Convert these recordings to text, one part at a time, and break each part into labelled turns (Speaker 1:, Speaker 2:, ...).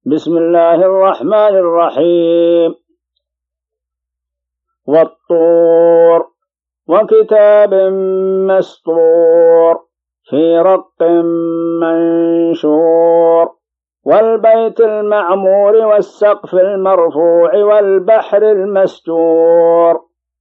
Speaker 1: بسم الله الرحمن الرحيم. والطور وكتاب مسطور في رق منشور والبيت المعمور والسقف المرفوع والبحر المسجور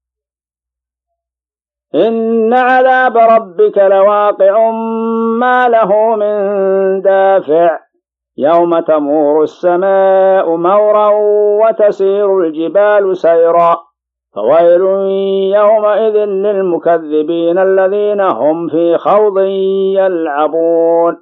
Speaker 1: إن عذاب ربك لواقع ما له من دافع يوم تمور السماء مورا وتسير الجبال سيرا فويل يومئذ للمكذبين الذين هم في خوض يلعبون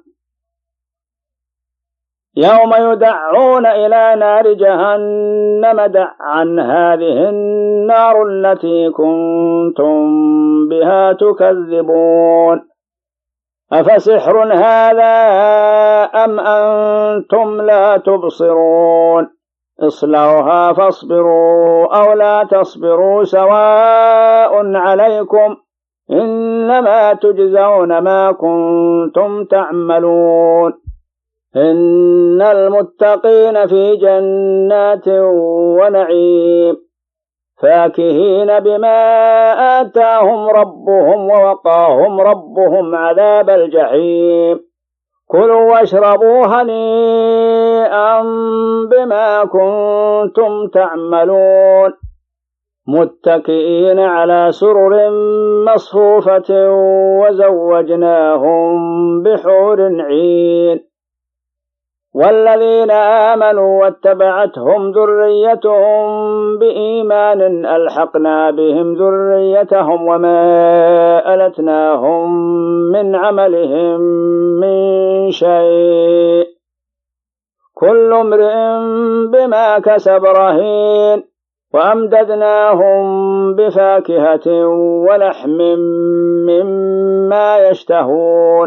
Speaker 1: يوم يدعون إلى نار جهنم دعا هذه النار التي كنتم بها تكذبون أفسحر هذا أم أنتم لا تبصرون اصلوها فاصبروا أو لا تصبروا سواء عليكم إنما تجزون ما كنتم تعملون إن المتقين في جنات ونعيم فاكهين بما آتاهم ربهم ووقاهم ربهم عذاب الجحيم كلوا واشربوا هنيئا بما كنتم تعملون متكئين على سرر مصفوفة وزوجناهم بحور عين والذين آمنوا واتبعتهم ذريتهم بإيمان ألحقنا بهم ذريتهم وما ألتناهم من عملهم من شيء كل امرئ بما كسب رهين وأمددناهم بفاكهة ولحم مما يشتهون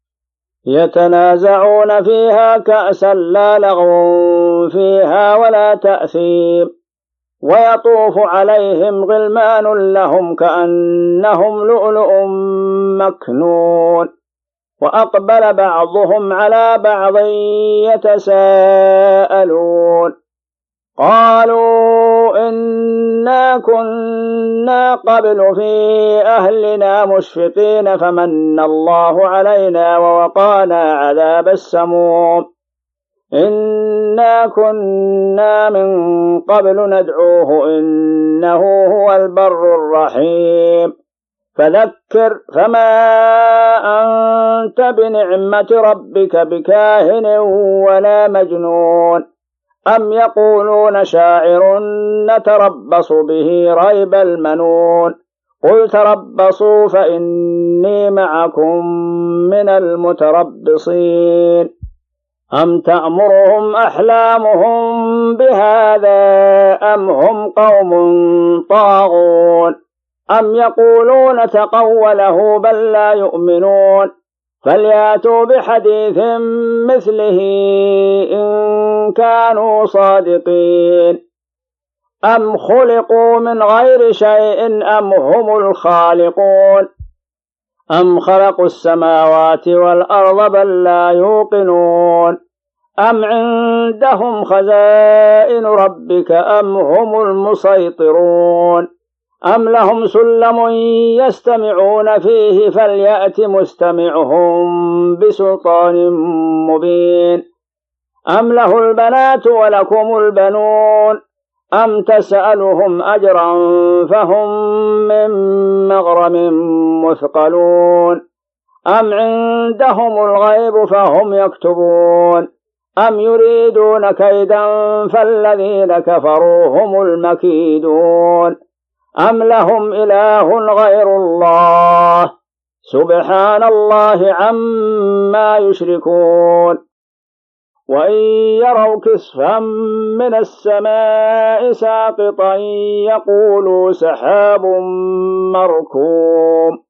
Speaker 1: يتنازعون فيها كأسا لا لغو فيها ولا تأثيم ويطوف عليهم غلمان لهم كأنهم لؤلؤ مكنون وأقبل بعضهم على بعض يتساءلون قالوا إنا كنا قبل في أهلنا مشفقين فمن الله علينا ووقانا عذاب السموم إنا كنا من قبل ندعوه إنه هو البر الرحيم فذكر فما أنت بنعمة ربك بكاهن ولا مجنون أم يقولون شاعر نتربص به ريب المنون قل تربصوا فإني معكم من المتربصين أم تأمرهم أحلامهم بهذا أم هم قوم طاغون أم يقولون تقوله بل لا يؤمنون فلياتوا بحديث مثله إن كانوا صادقين أم خلقوا من غير شيء أم هم الخالقون أم خلقوا السماوات والأرض بل لا يوقنون أم عندهم خزائن ربك أم هم المسيطرون أم لهم سلم يستمعون فيه فليأت مستمعهم بسلطان مبين أم له البنات ولكم البنون أم تسألهم أجرا فهم من مغرم مثقلون أم عندهم الغيب فهم يكتبون أم يريدون كيدا فالذين كفروا هم المكيدون أم لهم إله غير الله سبحان الله عما يشركون وإن يروا كسفا من السماء ساقطا يقولوا سحاب مركوم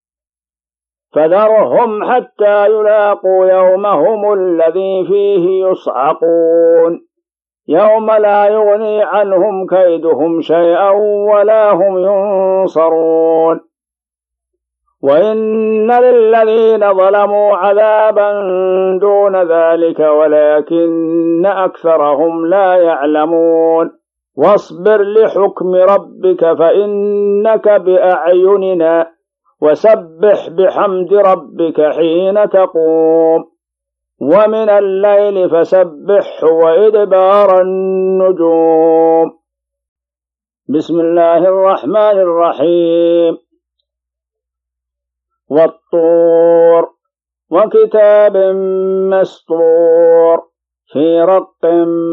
Speaker 1: فذرهم حتى يلاقوا يومهم الذي فيه يصعقون يوم لا يغني عنهم كيدهم شيئا ولا هم ينصرون وإن للذين ظلموا عذابا دون ذلك ولكن أكثرهم لا يعلمون واصبر لحكم ربك فإنك بأعيننا وسبح بحمد ربك حين تقوم ومن الليل فسبحه وإدبار النجوم. بسم الله الرحمن الرحيم. والطور وكتاب مسطور في رق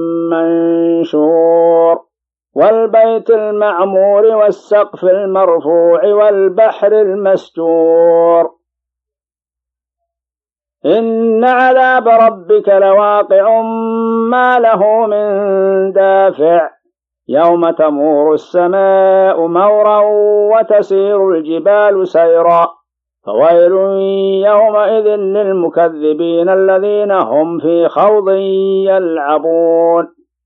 Speaker 1: منشور والبيت المعمور والسقف المرفوع والبحر المسجور إن عذاب ربك لواقع ما له من دافع يوم تمور السماء مورا وتسير الجبال سيرا فويل يومئذ للمكذبين الذين هم في خوض يلعبون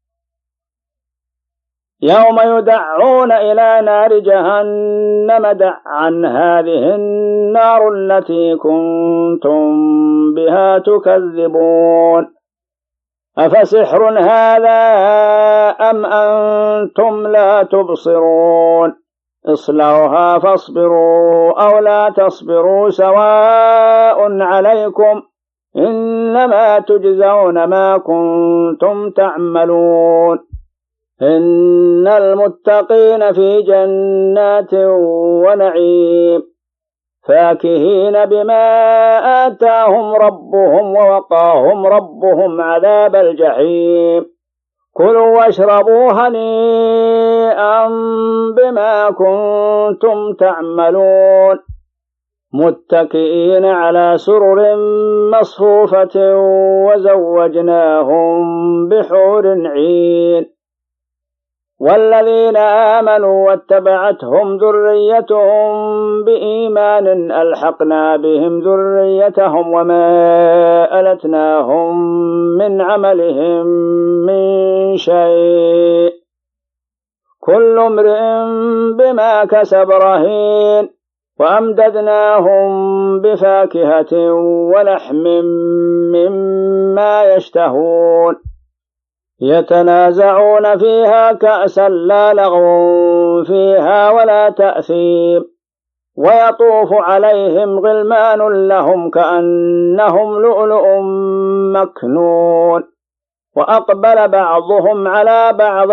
Speaker 1: يوم يدعون إلى نار جهنم دعا هذه النار التي كنتم بها تكذبون أفسحر هذا أم أنتم لا تبصرون اصلوها فاصبروا أو لا تصبروا سواء عليكم إنما تجزون ما كنتم تعملون إن المتقين في جنات ونعيم فاكهين بما آتاهم ربهم ووقاهم ربهم عذاب الجحيم كلوا واشربوا هنيئا بما كنتم تعملون متكئين على سرر مصفوفة وزوجناهم بحور عين والذين آمنوا واتبعتهم ذريتهم بإيمان ألحقنا بهم ذريتهم وما ألتناهم من عملهم من شيء كل امرئ بما كسب رهين وأمددناهم بفاكهة ولحم مما يشتهون يتنازعون فيها كأسا لا لغو فيها ولا تأثيم ويطوف عليهم غلمان لهم كأنهم لؤلؤ مكنون وأقبل بعضهم على بعض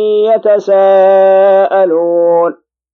Speaker 1: يتساءلون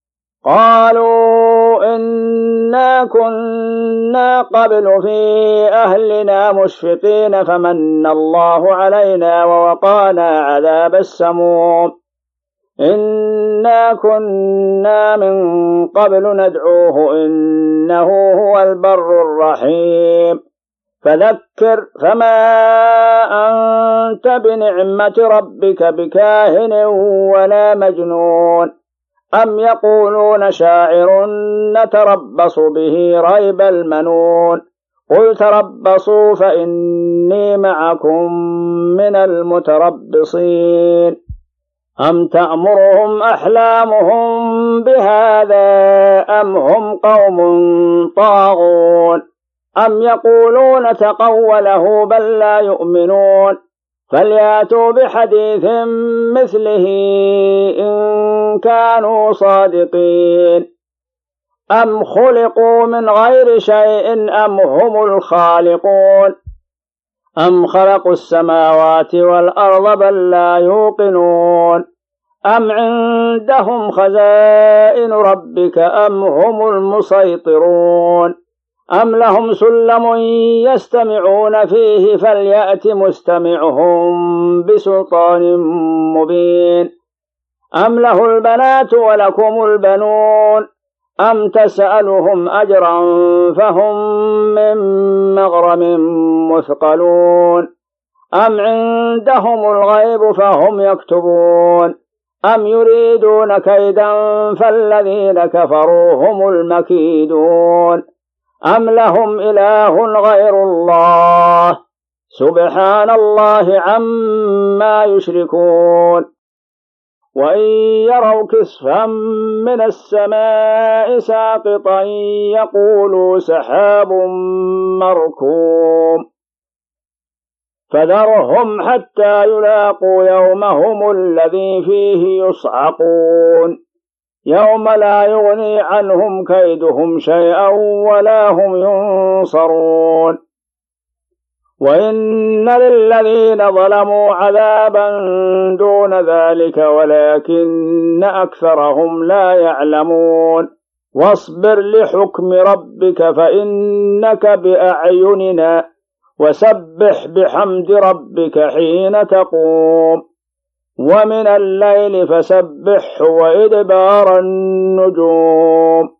Speaker 1: قالوا إنا كنا قبل في أهلنا مشفقين فمن الله علينا ووقانا عذاب السموم إنا كنا من قبل ندعوه إنه هو البر الرحيم فذكر فما أنت بنعمة ربك بكاهن ولا مجنون أم يقولون شاعر نتربص به ريب المنون قل تربصوا فإني معكم من المتربصين أم تأمرهم أحلامهم بهذا أم هم قوم طاغون أم يقولون تقوله بل لا يؤمنون فلياتوا بحديث مثله إن كانوا صادقين أم خلقوا من غير شيء أم هم الخالقون أم خلقوا السماوات والأرض بل لا يوقنون أم عندهم خزائن ربك أم هم المسيطرون أم لهم سلم يستمعون فيه فليأت مستمعهم بسلطان مبين أم له البنات ولكم البنون أم تسألهم أجرا فهم من مغرم مثقلون أم عندهم الغيب فهم يكتبون أم يريدون كيدا فالذين كفروا هم المكيدون أم لهم إله غير الله سبحان الله عما يشركون وإن يروا كسفا من السماء ساقطا يقولوا سحاب مركوم فذرهم حتى يلاقوا يومهم الذي فيه يصعقون يوم لا يغني عنهم كيدهم شيئا ولا هم ينصرون وإن للذين ظلموا عذابا دون ذلك ولكن أكثرهم لا يعلمون واصبر لحكم ربك فإنك بأعيننا وسبح بحمد ربك حين تقوم ومن الليل فسبحه وإدبار النجوم